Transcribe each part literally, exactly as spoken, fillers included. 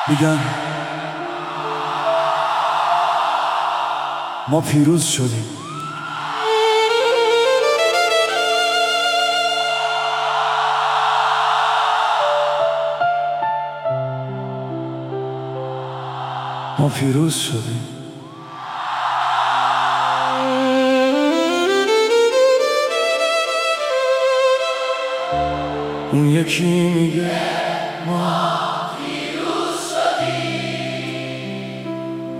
میگن ما پیروز شدیم. ما پیروز شدیم. اون یکی میگه ما پیروز شدیم،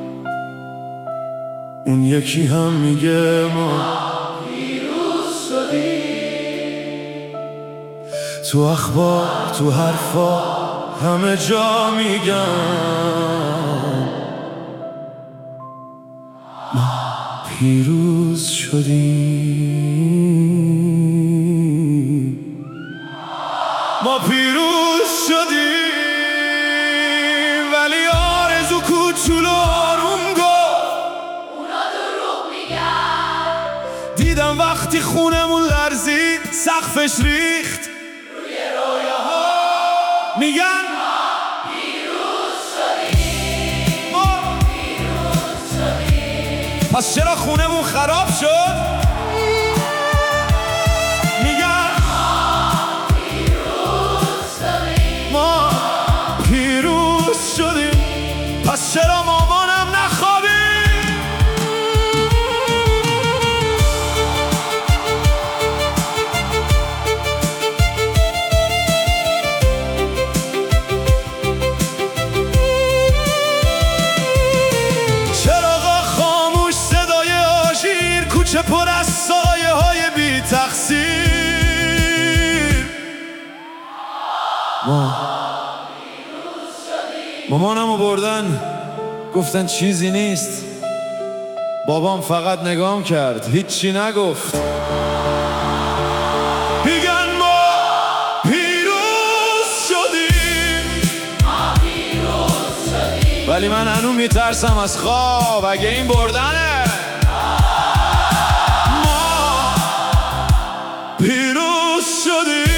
اون یکی هم میگه ما پیروز شدیم. تو اخبار تو حرفا همه جا میگن ما پیروز شدیم. ما پیروز شدیم، ولی آرزو کوچولو آروم گفت اونا دروغ میگن. دیدم وقتی خونمون لرزید سقفش ریخت روی رویاها، میگن ما پیروز شدیم. ما پیروز شدیم. پس چرا خونمون خراب شد؟ پس چرا مامانم نخوابید؟ چراغا خاموش، صدای آژیر، کوچه پر از سایه های بی تقصیر. ما مامانمو بردن گفتن چیزی نیست. بابام فقط نگام کرد، هیچی نگفت. میگن ما پیروز شدیم، ما پیروز شدیم. ولی من هنوز میترسم از خواب اگه این بردنه. ما پیروز شدیم.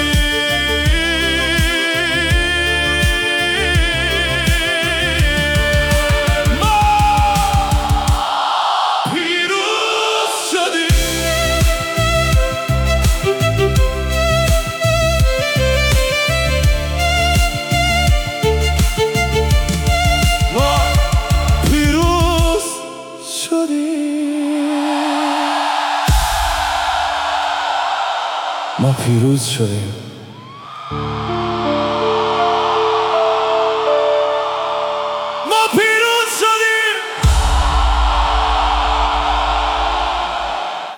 ما پیروز شدیم. ما پیروز